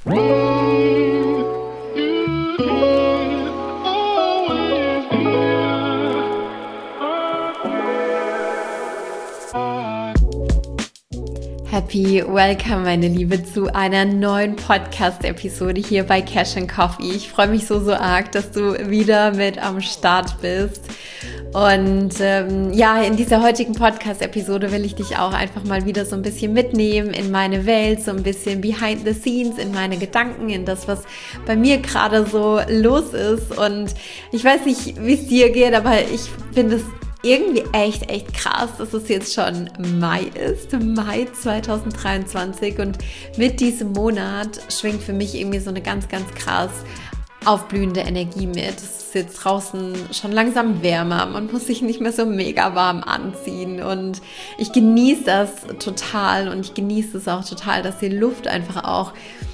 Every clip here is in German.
Happy Welcome, meine Liebe, zu einer neuen Podcast-Episode hier bei Cash and Coffee. Ich freue mich so arg, dass du wieder mit am Start bist. Und in dieser heutigen Podcast-Episode will ich dich auch einfach mal wieder so ein bisschen mitnehmen in meine Welt, so ein bisschen behind the scenes, in meine Gedanken, in das, was bei mir gerade so los ist. Und ich weiß nicht, wie es dir geht, aber ich finde es irgendwie echt krass, dass es jetzt schon Mai ist, Mai 2023, und mit diesem Monat schwingt für mich irgendwie so eine ganz krass aufblühende Energie mit. Es ist jetzt draußen schon langsam wärmer, man muss sich nicht mehr so mega warm anziehen und ich genieße das total und ich genieße es auch total, dass die Luft einfach auch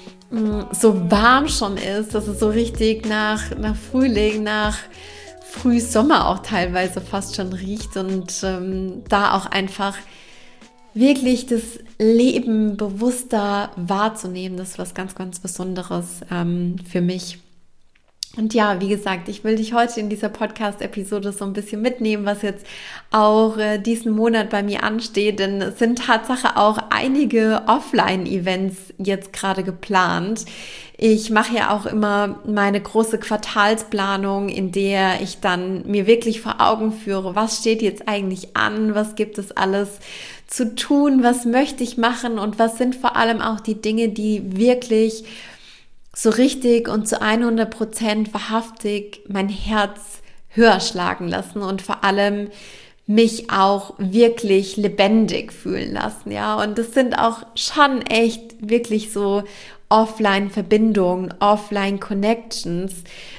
so warm schon ist, dass es so richtig nach Frühling, nach Frühsommer auch teilweise fast schon riecht und da auch einfach wirklich das Leben bewusster wahrzunehmen, das ist was ganz Besonderes für mich. Und ja, wie gesagt, ich will dich heute in dieser Podcast-Episode so ein bisschen mitnehmen, was jetzt auch diesen Monat bei mir ansteht, denn es sind Tatsache auch einige Offline-Events jetzt gerade geplant. Ich mache ja auch immer meine große Quartalsplanung, in der ich dann mir wirklich vor Augen führe, was steht jetzt eigentlich an, was gibt es alles zu tun, was möchte ich machen und was sind vor allem auch die Dinge, die wirklich so richtig und zu 100% wahrhaftig mein Herz höher schlagen lassen und vor allem mich auch wirklich lebendig fühlen lassen, ja. Und das sind auch schon echt wirklich so Offline-Verbindungen, Offline-Connections.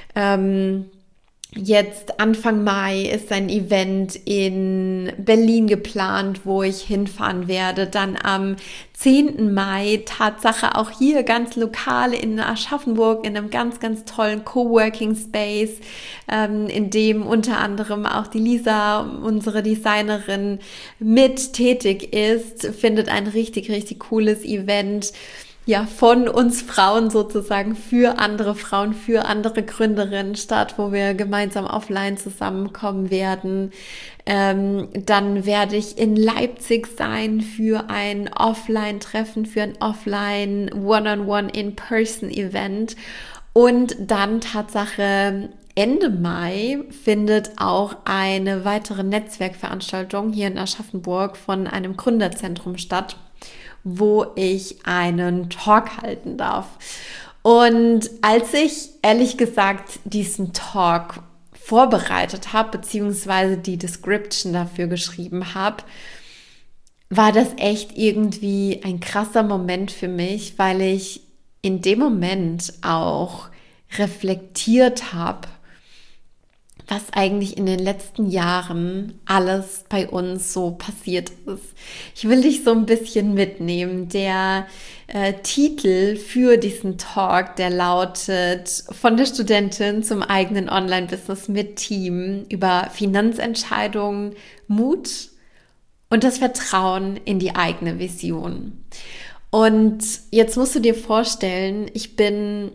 Jetzt Anfang Mai ist ein Event in Berlin geplant, wo ich hinfahren werde. Dann am 10. Mai, Tatsache auch hier ganz lokal in Aschaffenburg in einem ganz tollen Coworking Space, in dem unter anderem auch die Lisa, unsere Designerin, mit tätig ist, findet ein richtig cooles Event, ja, von uns Frauen sozusagen für andere Frauen, für andere Gründerinnen statt, wo wir gemeinsam offline zusammenkommen werden. Dann werde ich in Leipzig sein für ein Offline-Treffen, für ein Offline One-on-One In-Person-Event. Und dann Tatsache Ende Mai findet auch eine weitere Netzwerkveranstaltung hier in Aschaffenburg von einem Gründerzentrum statt, wo ich einen Talk halten darf. Und als ich ehrlich gesagt diesen Talk vorbereitet habe, beziehungsweise die Description dafür geschrieben habe, war das echt irgendwie ein krasser Moment für mich, weil ich in dem Moment auch reflektiert habe, was eigentlich in den letzten Jahren alles bei uns so passiert ist. Ich will dich so ein bisschen mitnehmen. Der Titel für diesen Talk, der lautet: Von der Studentin zum eigenen Online-Business mit Team über Finanzentscheidungen, Mut und das Vertrauen in die eigene Vision. Und jetzt musst du dir vorstellen, ich bin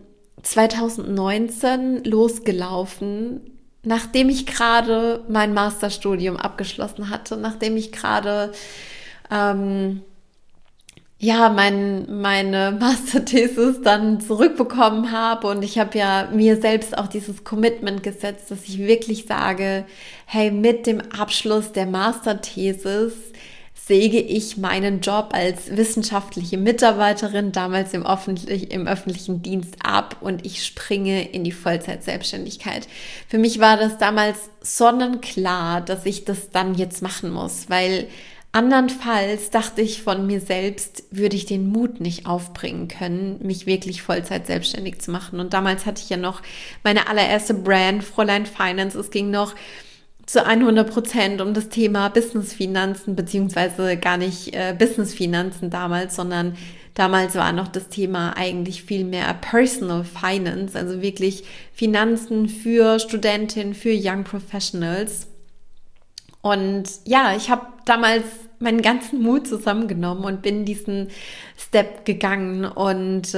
2019 losgelaufen, nachdem ich gerade mein Masterstudium abgeschlossen hatte, nachdem ich gerade meine Masterthesis dann zurückbekommen habe, und ich habe ja mir selbst auch dieses Commitment gesetzt, dass ich wirklich sage, hey, mit dem Abschluss der Masterthesis säge ich meinen Job als wissenschaftliche Mitarbeiterin damals im öffentlichen Dienst ab und ich springe in die Vollzeitselbstständigkeit. Für mich war das damals sonnenklar, dass ich das dann jetzt machen muss, weil andernfalls dachte ich von mir selbst, würde ich den Mut nicht aufbringen können, mich wirklich Vollzeit selbstständig zu machen. Und damals hatte ich ja noch meine allererste Brand, Fräulein Finance. Es ging noch zu 100% um das Thema Businessfinanzen, beziehungsweise gar nicht Businessfinanzen damals, sondern damals war noch das Thema eigentlich viel mehr Personal Finance, also wirklich Finanzen für Studentinnen, für Young Professionals. Und ja, ich habe damals meinen ganzen Mut zusammengenommen und bin diesen Step gegangen. Und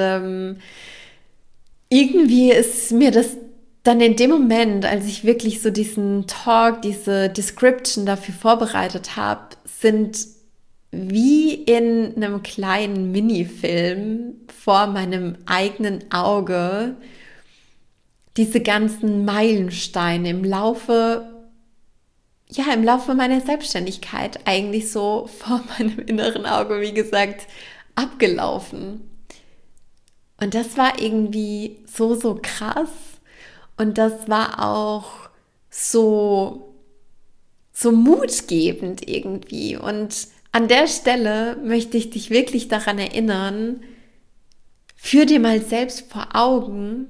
irgendwie ist mir das dann in dem Moment, als ich wirklich so diesen Talk, diese Description dafür vorbereitet habe, sind wie in einem kleinen Minifilm vor meinem eigenen Auge diese ganzen Meilensteine im Laufe meiner Selbstständigkeit eigentlich so vor meinem inneren Auge, wie gesagt, abgelaufen. Und das war irgendwie so krass. Und das war auch so mutgebend irgendwie. Und an der Stelle möchte ich dich wirklich daran erinnern, führ dir mal selbst vor Augen,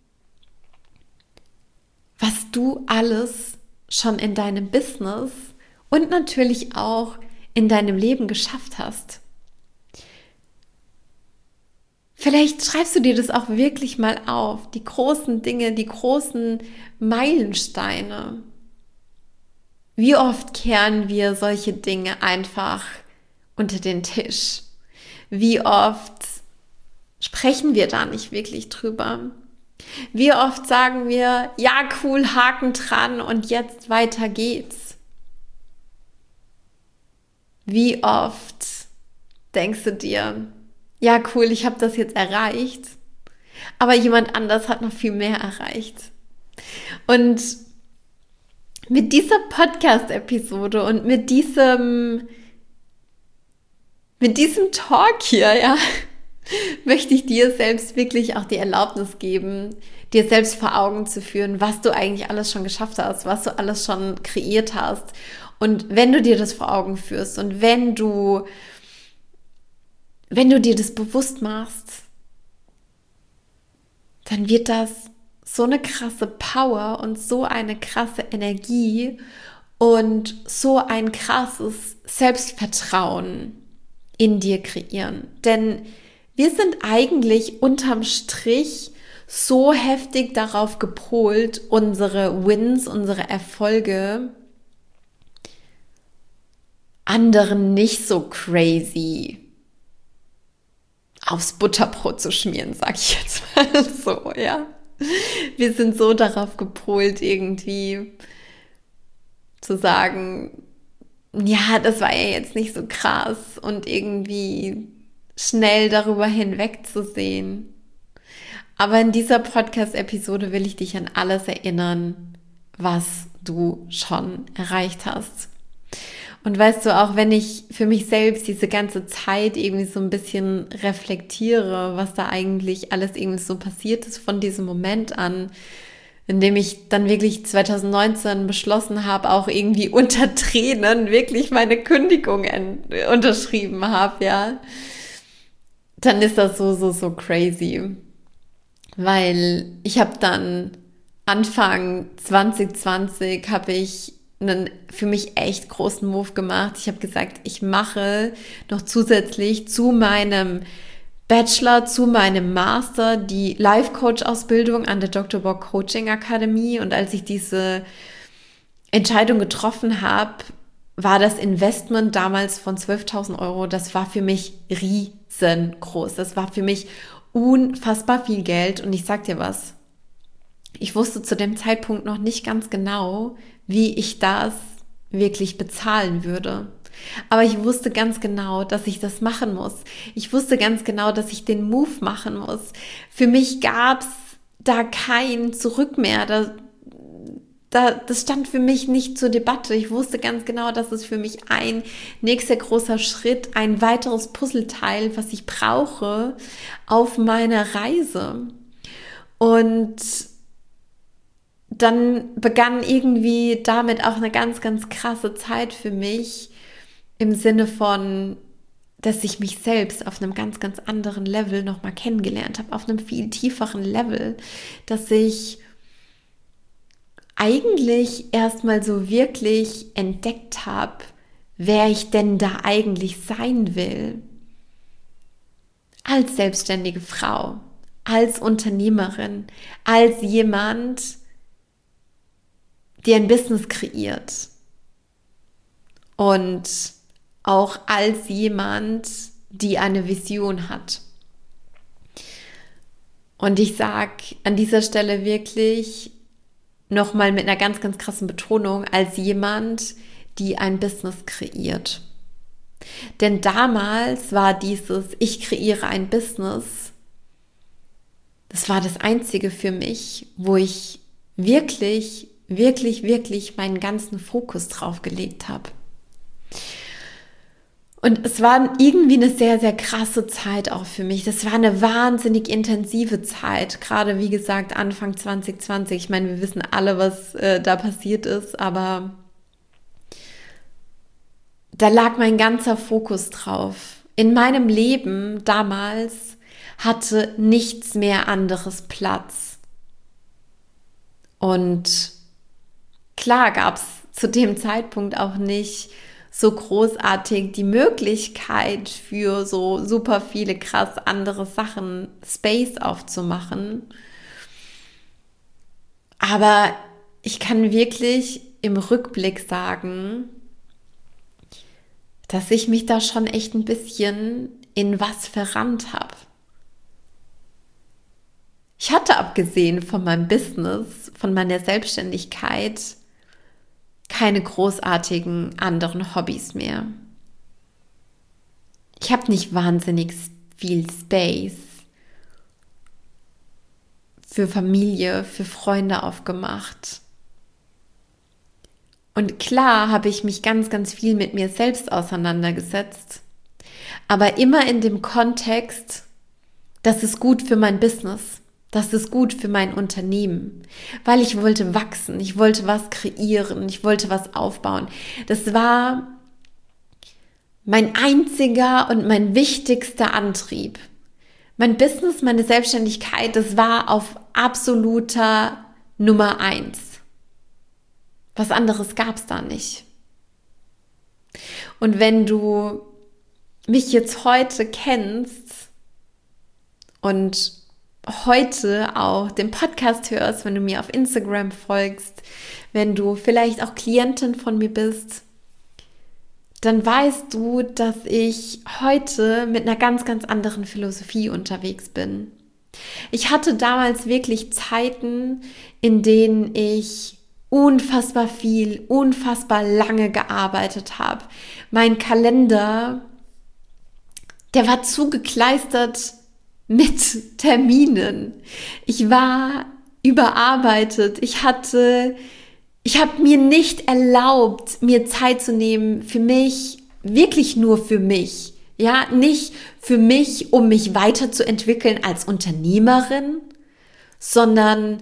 was du alles schon in deinem Business und natürlich auch in deinem Leben geschafft hast. Vielleicht schreibst du dir das auch wirklich mal auf, die großen Dinge, die großen Meilensteine. Wie oft kehren wir solche Dinge einfach unter den Tisch? Wie oft sprechen wir da nicht wirklich drüber? Wie oft sagen wir, ja cool, Haken dran und jetzt weiter geht's? Wie oft denkst du dir, ja cool, ich habe das jetzt erreicht, aber jemand anders hat noch viel mehr erreicht. Und mit dieser Podcast-Episode und mit diesem Talk hier, ja, möchte ich dir selbst wirklich auch die Erlaubnis geben, dir selbst vor Augen zu führen, was du eigentlich alles schon geschafft hast, was du alles schon kreiert hast. Und wenn du dir das vor Augen führst und wenn du dir das bewusst machst, dann wird das so eine krasse Power und so eine krasse Energie und so ein krasses Selbstvertrauen in dir kreieren. Denn wir sind eigentlich unterm Strich so heftig darauf gepolt, unsere Wins, unsere Erfolge anderen nicht so crazy aufs Butterbrot zu schmieren, sag ich jetzt mal so, ja. Wir sind so darauf gepolt, irgendwie zu sagen, ja, das war ja jetzt nicht so krass und irgendwie schnell darüber hinwegzusehen. Aber in dieser Podcast-Episode will ich dich an alles erinnern, was du schon erreicht hast. Und weißt du, auch wenn ich für mich selbst diese ganze Zeit irgendwie so ein bisschen reflektiere, was da eigentlich alles irgendwie so passiert ist von diesem Moment an, in dem ich dann wirklich 2019 beschlossen habe, auch irgendwie unter Tränen wirklich meine Kündigung unterschrieben habe, ja, dann ist das so crazy. Weil ich habe dann Anfang 2020 habe ich einen für mich echt großen Move gemacht. Ich habe gesagt, ich mache noch zusätzlich zu meinem Bachelor, zu meinem Master die Life-Coach-Ausbildung an der Dr. Bock Coaching Akademie. Und als ich diese Entscheidung getroffen habe, war das Investment damals von 12.000 Euro, das war für mich riesengroß. Das war für mich unfassbar viel Geld. Und ich sag dir was, ich wusste zu dem Zeitpunkt noch nicht ganz genau, wie ich das wirklich bezahlen würde. Aber ich wusste ganz genau, dass ich das machen muss. Ich wusste ganz genau, dass ich den Move machen muss. Für mich gab's da kein Zurück mehr. Das stand für mich nicht zur Debatte. Ich wusste ganz genau, dass es für mich ein nächster großer Schritt, ein weiteres Puzzleteil, was ich brauche auf meiner Reise. Und dann begann irgendwie damit auch eine ganz, ganz krasse Zeit für mich im Sinne von, dass ich mich selbst auf einem ganz, ganz anderen Level nochmal kennengelernt habe, auf einem viel tieferen Level, dass ich eigentlich erstmal so wirklich entdeckt habe, wer ich denn da eigentlich sein will. Als selbstständige Frau, als Unternehmerin, als jemand, die ein Business kreiert. und auch als jemand, die eine Vision hat. Und ich sage an dieser Stelle wirklich nochmal mit einer ganz, ganz krassen Betonung, als jemand, die ein Business kreiert. Denn damals war dieses Ich kreiere ein Business, das war das Einzige für mich, wo ich wirklich, wirklich, wirklich meinen ganzen Fokus drauf gelegt habe. Und es war irgendwie eine sehr, sehr krasse Zeit auch für mich. Das war eine wahnsinnig intensive Zeit. Gerade, wie gesagt, Anfang 2020. Ich meine, wir wissen alle, was da passiert ist, aber da lag mein ganzer Fokus drauf. In meinem Leben damals hatte nichts mehr anderes Platz. Und klar gab es zu dem Zeitpunkt auch nicht so großartig die Möglichkeit für so super viele krass andere Sachen Space aufzumachen. Aber ich kann wirklich im Rückblick sagen, dass ich mich da schon echt ein bisschen in was verrannt habe. Ich hatte abgesehen von meinem Business, von meiner Selbstständigkeit, keine großartigen anderen Hobbys mehr. Ich habe nicht wahnsinnig viel Space für Familie, für Freunde aufgemacht. Und klar habe ich mich ganz, ganz viel mit mir selbst auseinandergesetzt, aber immer in dem Kontext, das ist gut für mein Business. Das ist gut für mein Unternehmen, weil ich wollte wachsen, ich wollte was kreieren, ich wollte was aufbauen. Das war mein einziger und mein wichtigster Antrieb. Mein Business, meine Selbstständigkeit, das war auf absoluter Nummer 1. Was anderes gab es da nicht. Und wenn du mich jetzt heute kennst und heute auch den Podcast hörst, wenn du mir auf Instagram folgst, wenn du vielleicht auch Klientin von mir bist, dann weißt du, dass ich heute mit einer ganz, ganz anderen Philosophie unterwegs bin. Ich hatte damals wirklich Zeiten, in denen ich unfassbar viel, unfassbar lange gearbeitet habe. Mein Kalender, der war zugekleistert mit Terminen. Ich war überarbeitet. Ich habe mir nicht erlaubt, mir Zeit zu nehmen für mich, wirklich nur für mich. Ja, nicht für mich, um mich weiterzuentwickeln als Unternehmerin, sondern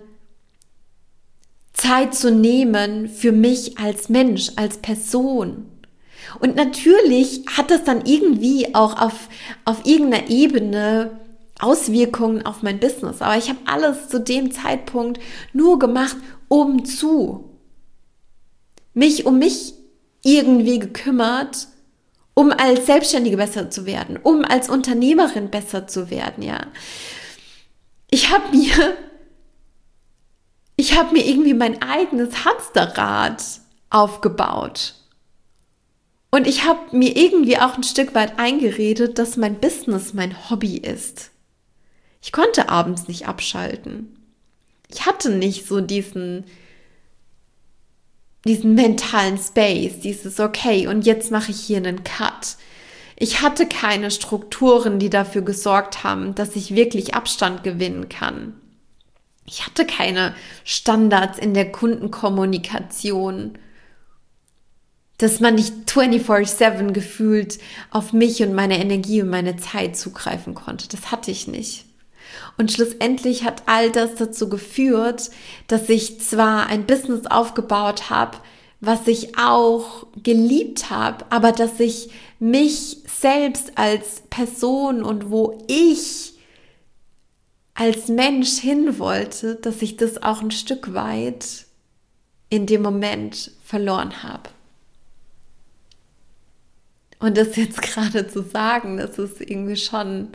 Zeit zu nehmen für mich als Mensch, als Person. Und natürlich hat das dann irgendwie auch auf irgendeiner Ebene Auswirkungen auf mein Business. Aber ich habe alles zu dem Zeitpunkt nur gemacht, um mich um mich irgendwie gekümmert, um als Selbstständige besser zu werden, um als Unternehmerin besser zu werden, ja. Ich habe mir irgendwie mein eigenes Hamsterrad aufgebaut. Und ich habe mir irgendwie auch ein Stück weit eingeredet, dass mein Business mein Hobby ist. Ich konnte abends nicht abschalten. Ich hatte nicht so diesen mentalen Space, dieses okay, und jetzt mache ich hier einen Cut. Ich hatte keine Strukturen, die dafür gesorgt haben, dass ich wirklich Abstand gewinnen kann. Ich hatte keine Standards in der Kundenkommunikation, dass man nicht 24/7 gefühlt auf mich und meine Energie und meine Zeit zugreifen konnte. Das hatte ich nicht. Und schlussendlich hat all das dazu geführt, dass ich zwar ein Business aufgebaut habe, was ich auch geliebt habe, aber dass ich mich selbst als Person und wo ich als Mensch hin wollte, dass ich das auch ein Stück weit in dem Moment verloren habe. Und das jetzt gerade zu sagen, das ist irgendwie schon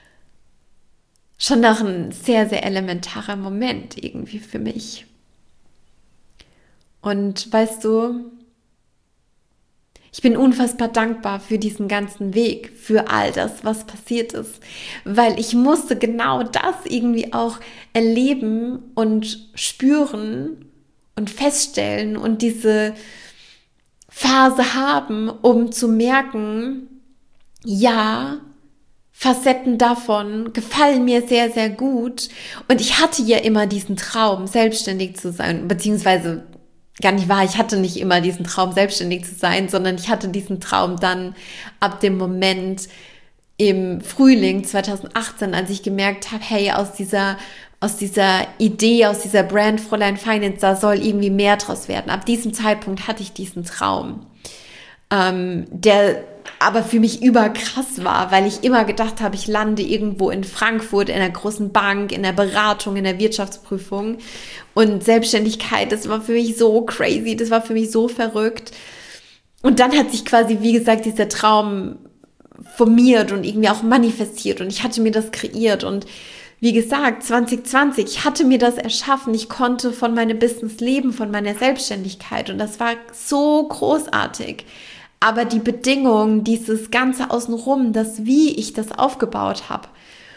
noch ein sehr, sehr elementarer Moment irgendwie für mich. Und weißt du, Ich bin unfassbar dankbar für diesen ganzen Weg, für all das, was passiert ist, weil ich musste genau das irgendwie auch erleben und spüren und feststellen und diese Phase haben, um zu merken, ja, Facetten davon gefallen mir sehr, sehr gut. Und ich hatte ja immer diesen Traum, selbstständig zu sein, beziehungsweise gar nicht wahr, ich hatte nicht immer diesen Traum, selbstständig zu sein, sondern ich hatte diesen Traum dann ab dem Moment im Frühling 2018, als ich gemerkt habe, hey, aus dieser Idee, aus dieser Brand Fräulein Finance, da soll irgendwie mehr draus werden. Ab diesem Zeitpunkt hatte ich diesen Traum, der aber für mich überkrass war, weil ich immer gedacht habe, ich lande irgendwo in Frankfurt, in einer großen Bank, in der Beratung, in der Wirtschaftsprüfung. Und Selbstständigkeit, das war für mich so crazy, das war für mich so verrückt. Und dann hat sich quasi, wie gesagt, dieser Traum formiert und irgendwie auch manifestiert und ich hatte mir das kreiert und wie gesagt, 2020, ich hatte mir das erschaffen, ich konnte von meinem Business leben, von meiner Selbstständigkeit und das war so großartig. Aber die Bedingungen, dieses Ganze außenrum, das wie ich das aufgebaut habe,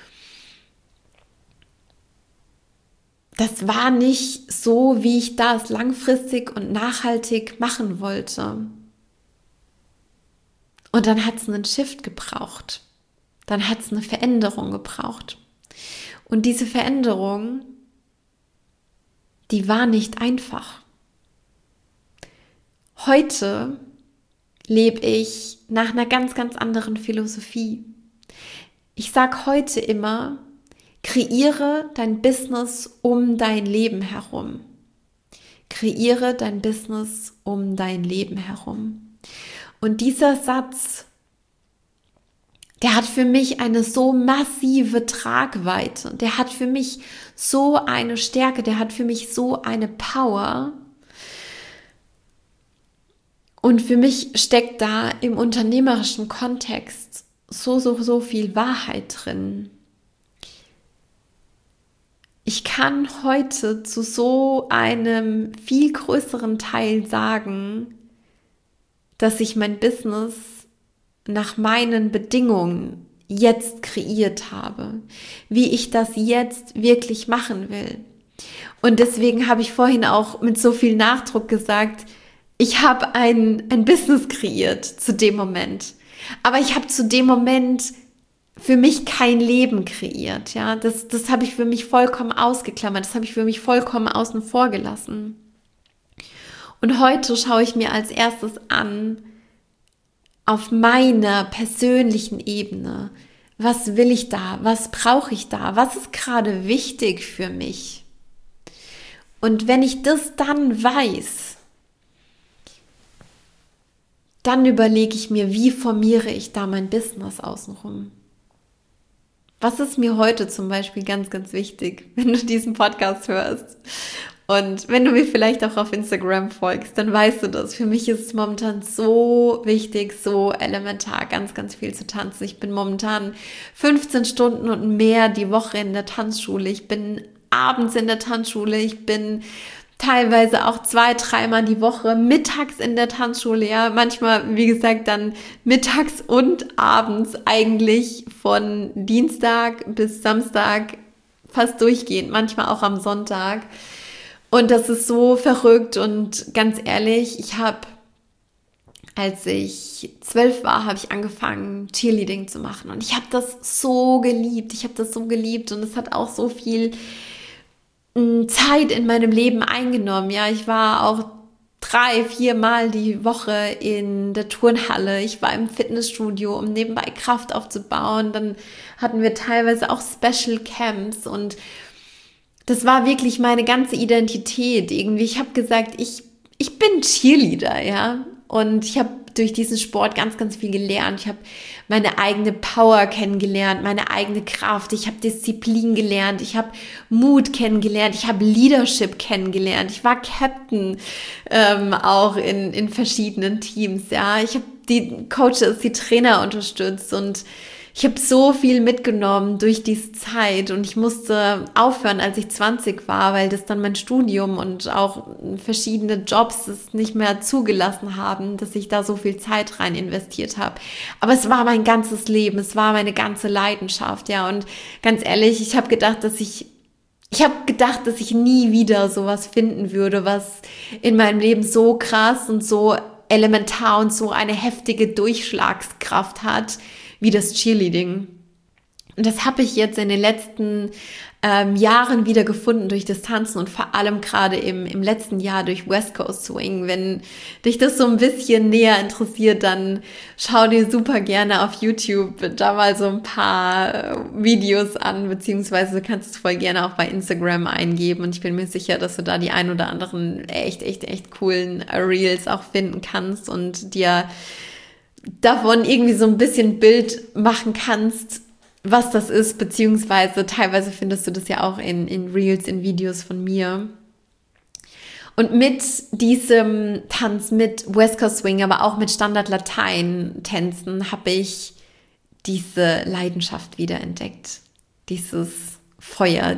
das war nicht so, wie ich das langfristig und nachhaltig machen wollte. Und dann hat es einen Shift gebraucht. Dann hat es eine Veränderung gebraucht. Und diese Veränderung, die war nicht einfach. Heute lebe ich nach einer ganz, ganz anderen Philosophie. Ich sage heute immer, kreiere dein Business um dein Leben herum. Kreiere dein Business um dein Leben herum. Und dieser Satz, der hat für mich eine so massive Tragweite. Der hat für mich so eine Stärke, der hat für mich so eine Power. Und für mich steckt da im unternehmerischen Kontext so viel Wahrheit drin. Ich kann heute zu so einem viel größeren Teil sagen, dass ich mein Business nach meinen Bedingungen jetzt kreiert habe, wie ich das jetzt wirklich machen will. Und deswegen habe ich vorhin auch mit so viel Nachdruck gesagt, ich habe ein Business kreiert zu dem Moment. Aber ich habe zu dem Moment für mich kein Leben kreiert. Ja, das habe ich für mich vollkommen ausgeklammert. Das habe ich für mich vollkommen außen vor gelassen. Und heute schaue ich mir als erstes an, auf meiner persönlichen Ebene, was will ich da, was brauche ich da, was ist gerade wichtig für mich? Und wenn ich das dann weiß, dann überlege ich mir, wie formiere ich da mein Business außenrum? Was ist mir heute zum Beispiel ganz, ganz wichtig, wenn du diesen Podcast hörst? Und wenn du mir vielleicht auch auf Instagram folgst, dann weißt du das. Für mich ist es momentan so wichtig, so elementar, ganz, ganz viel zu tanzen. Ich bin momentan 15 Stunden und mehr die Woche in der Tanzschule. Ich bin abends in der Tanzschule. Ich bin teilweise auch 2-3 Mal die Woche mittags in der Tanzschule. Ja, manchmal, wie gesagt, dann mittags und abends eigentlich von Dienstag bis Samstag fast durchgehend. Manchmal auch am Sonntag. Und das ist so verrückt und ganz ehrlich, als ich 12 war, habe ich angefangen, Cheerleading zu machen. Und ich habe das so geliebt. Und es hat auch so viel Zeit in meinem Leben eingenommen. Ja, ich war auch 3-4 Mal die Woche in der Turnhalle. Ich war im Fitnessstudio, um nebenbei Kraft aufzubauen. Dann hatten wir teilweise auch Special Camps und das war wirklich meine ganze Identität irgendwie. Ich habe gesagt, ich bin Cheerleader, ja. Und ich habe durch diesen Sport ganz, ganz viel gelernt. Ich habe meine eigene Power kennengelernt, meine eigene Kraft. Ich habe Disziplin gelernt. Ich habe Mut kennengelernt. Ich habe Leadership kennengelernt. Ich war Captain auch in verschiedenen Teams, ja. Ich habe die Coaches, die Trainer unterstützt und Ich habe so viel mitgenommen durch diese Zeit und ich musste aufhören, als ich 20 war, weil das dann mein Studium und auch verschiedene Jobs es nicht mehr zugelassen haben, dass ich da so viel Zeit rein investiert habe. Aber es war mein ganzes Leben, es war meine ganze Leidenschaft, ja. Und ganz ehrlich, ich habe gedacht, dass ich nie wieder sowas finden würde, was in meinem Leben so krass und so elementar und so eine heftige Durchschlagskraft hat, wie das Cheerleading. Und das habe ich jetzt in den letzten Jahren wieder gefunden durch das Tanzen und vor allem gerade im letzten Jahr durch West Coast Swing. Wenn dich das so ein bisschen näher interessiert, dann schau dir super gerne auf YouTube da mal so ein paar Videos an, beziehungsweise du kannst es voll gerne auch bei Instagram eingeben und ich bin mir sicher, dass du da die ein oder anderen echt coolen Reels auch finden kannst und dir davon irgendwie so ein bisschen Bild machen kannst, was das ist, beziehungsweise teilweise findest du das ja auch in Reels, in Videos von mir. Und mit diesem Tanz, mit West Coast Swing, aber auch mit Standard-Latein-Tänzen habe ich diese Leidenschaft wiederentdeckt. Dieses Feuer,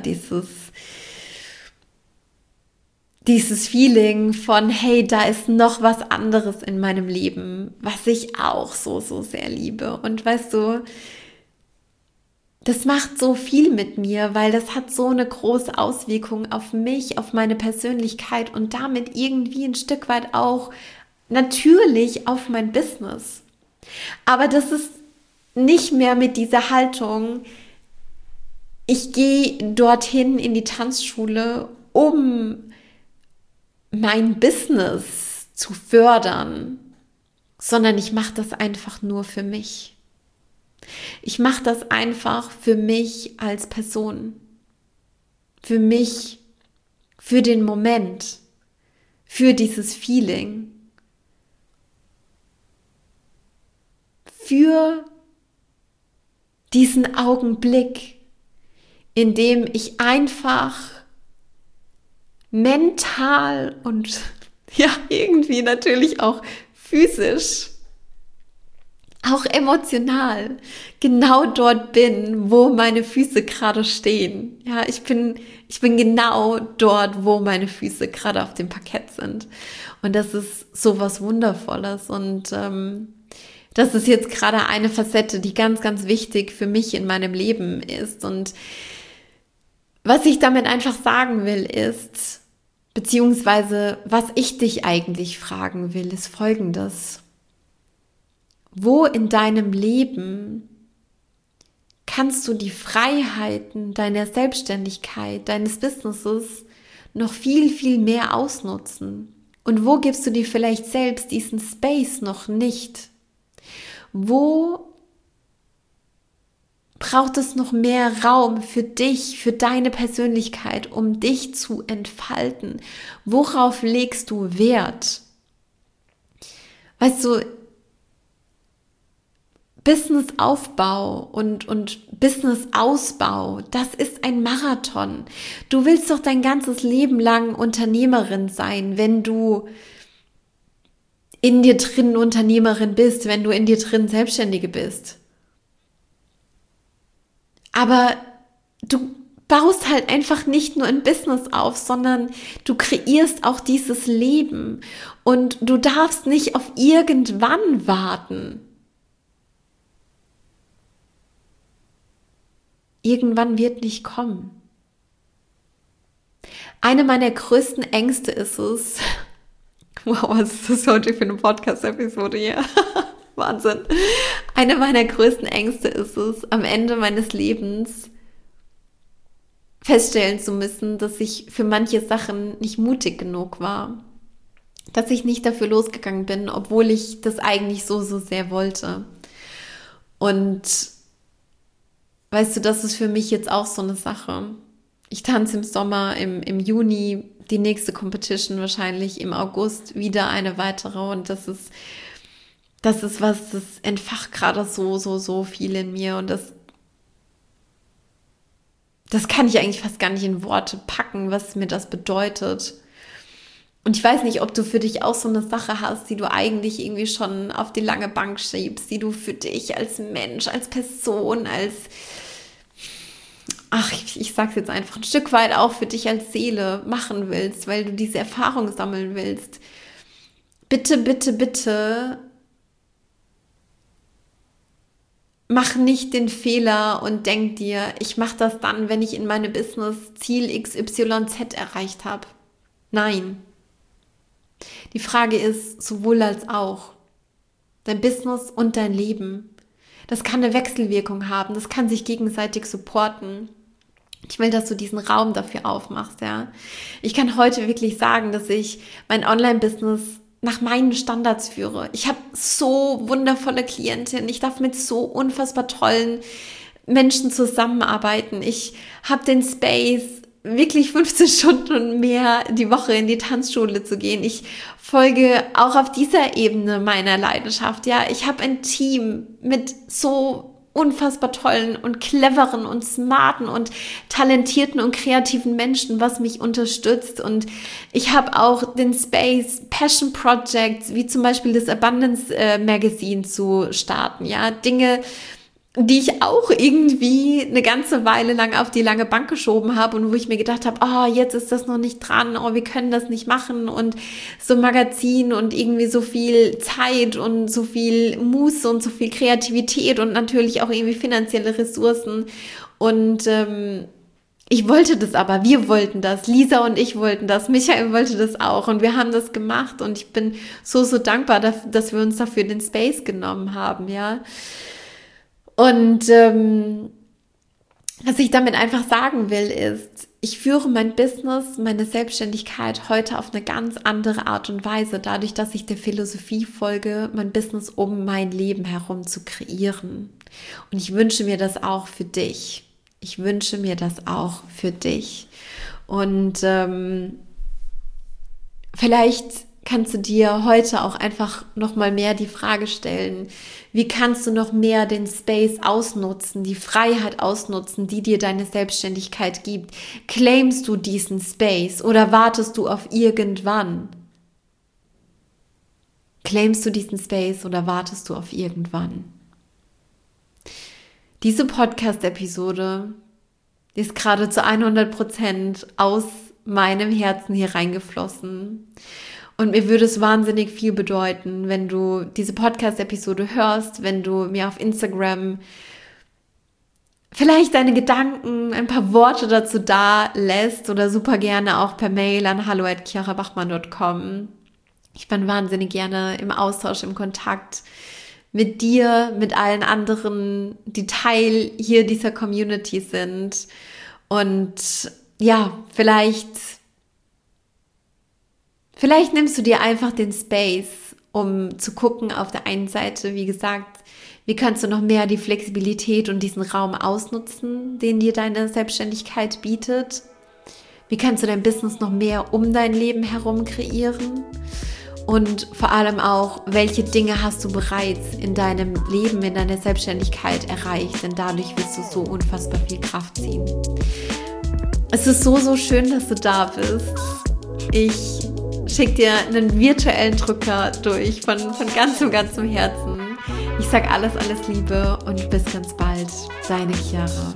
dieses Feeling von, hey, da ist noch was anderes in meinem Leben, was ich auch so sehr liebe. Und weißt du, das macht so viel mit mir, weil das hat so eine große Auswirkung auf mich, auf meine Persönlichkeit und damit irgendwie ein Stück weit auch natürlich auf mein Business. Aber das ist nicht mehr mit dieser Haltung, ich gehe dorthin in die Tanzschule, um mein Business zu fördern, sondern ich mache das einfach nur für mich. Ich mache das einfach für mich als Person, für mich, für den Moment, für dieses Feeling, für diesen Augenblick, in dem ich einfach mental und ja, irgendwie natürlich auch physisch, auch emotional genau dort bin, wo meine Füße gerade stehen. Ja, ich bin genau dort, wo meine Füße gerade auf dem Parkett sind. Und das ist so was Wundervolles. Und das ist jetzt gerade eine Facette, die ganz wichtig für mich in meinem Leben ist. Und was ich damit einfach sagen will, ist, beziehungsweise was ich dich eigentlich fragen will, ist Folgendes. Wo in deinem Leben kannst du die Freiheiten deiner Selbstständigkeit, deines Businesses noch viel mehr ausnutzen? Und wo gibst du dir vielleicht selbst diesen Space noch nicht? Wo braucht es noch mehr Raum für dich, für deine Persönlichkeit, um dich zu entfalten? Worauf legst du Wert? Weißt du, Businessaufbau und Businessausbau, das ist ein Marathon. Du willst doch dein ganzes Leben lang Unternehmerin sein, wenn du in dir drin Unternehmerin bist, wenn du in dir drin Selbstständige bist. Aber du baust halt einfach nicht nur ein Business auf, sondern du kreierst auch dieses Leben und du darfst nicht auf irgendwann warten. Irgendwann wird nicht kommen. Eine meiner größten Ängste ist es, wow, was ist das heute für eine Podcast-Episode hier? Wahnsinn. Eine meiner größten Ängste ist es, am Ende meines Lebens feststellen zu müssen, dass ich für manche Sachen nicht mutig genug war. Dass ich nicht dafür losgegangen bin, obwohl ich das eigentlich so sehr wollte. Und weißt du, das ist für mich jetzt auch so eine Sache. Ich tanze im Sommer, im Juni die nächste Competition, wahrscheinlich im August wieder eine weitere. Und das ist was, das entfacht gerade so viel in mir. Und das kann ich eigentlich fast gar nicht in Worte packen, was mir das bedeutet. Und ich weiß nicht, ob du für dich auch so eine Sache hast, die du eigentlich irgendwie schon auf die lange Bank schiebst, die du für dich als Mensch, als Person, ich sag's jetzt einfach, ein Stück weit auch für dich als Seele machen willst, weil du diese Erfahrung sammeln willst. Bitte, bitte, bitte mach nicht den Fehler und denk dir, ich mache das dann, wenn ich in meinem Business Ziel XYZ erreicht habe. Nein. Die Frage ist sowohl als auch. Dein Business und dein Leben. Das kann eine Wechselwirkung haben, das kann sich gegenseitig supporten. Ich will, dass du diesen Raum dafür aufmachst, ja. Ich kann heute wirklich sagen, dass ich mein Online-Business nach meinen Standards führe. Ich habe so wundervolle Klientinnen. Ich darf mit so unfassbar tollen Menschen zusammenarbeiten. Ich habe den Space, wirklich 15 Stunden und mehr die Woche in die Tanzschule zu gehen. Ich folge auch auf dieser Ebene meiner Leidenschaft. Ja, ich habe ein Team mit so unfassbar tollen und cleveren und smarten und talentierten und kreativen Menschen, was mich unterstützt. Und ich habe auch den Space, Passion Projects, wie zum Beispiel das Abundance Magazine zu starten. Ja, Dinge, die ich auch irgendwie eine ganze Weile lang auf die lange Bank geschoben habe und wo ich mir gedacht habe, jetzt ist das noch nicht dran, wir können das nicht machen und so ein Magazin und irgendwie so viel Zeit und so viel Muße und so viel Kreativität und natürlich auch irgendwie finanzielle Ressourcen und ich wollte das aber, wir wollten das, Lisa und ich wollten das, Michael wollte das auch und wir haben das gemacht und ich bin so, so dankbar, dass wir uns dafür den Space genommen haben, ja. Und was ich damit einfach sagen will, ist, ich führe mein Business, meine Selbstständigkeit heute auf eine ganz andere Art und Weise, dadurch, dass ich der Philosophie folge, mein Business um mein Leben herum zu kreieren. Und ich wünsche mir das auch für dich. Ich wünsche mir das auch für dich. Und vielleicht kannst du dir heute auch einfach noch mal mehr die Frage stellen, wie kannst du noch mehr den Space ausnutzen, die Freiheit ausnutzen, die dir deine Selbstständigkeit gibt? Claimst du diesen Space oder wartest du auf irgendwann? Claimst du diesen Space oder wartest du auf irgendwann? Diese Podcast-Episode ist gerade zu 100% aus meinem Herzen hier reingeflossen. Und mir würde es wahnsinnig viel bedeuten, wenn du diese Podcast-Episode hörst, wenn du mir auf Instagram vielleicht deine Gedanken, ein paar Worte dazu da lässt oder super gerne auch per Mail an hallo@chiarabachmann.com. Ich bin wahnsinnig gerne im Austausch, im Kontakt mit dir, mit allen anderen, die Teil hier dieser Community sind. Und ja, vielleicht nimmst du dir einfach den Space, um zu gucken auf der einen Seite, wie gesagt, wie kannst du noch mehr die Flexibilität und diesen Raum ausnutzen, den dir deine Selbstständigkeit bietet? Wie kannst du dein Business noch mehr um dein Leben herum kreieren? Und vor allem auch, welche Dinge hast du bereits in deinem Leben, in deiner Selbstständigkeit erreicht? Denn dadurch wirst du so unfassbar viel Kraft ziehen. Es ist so, so schön, dass du da bist. Ich schicke dir einen virtuellen Drücker durch von ganzem Herzen. Ich sage alles Liebe und bis ganz bald. Deine Chiara.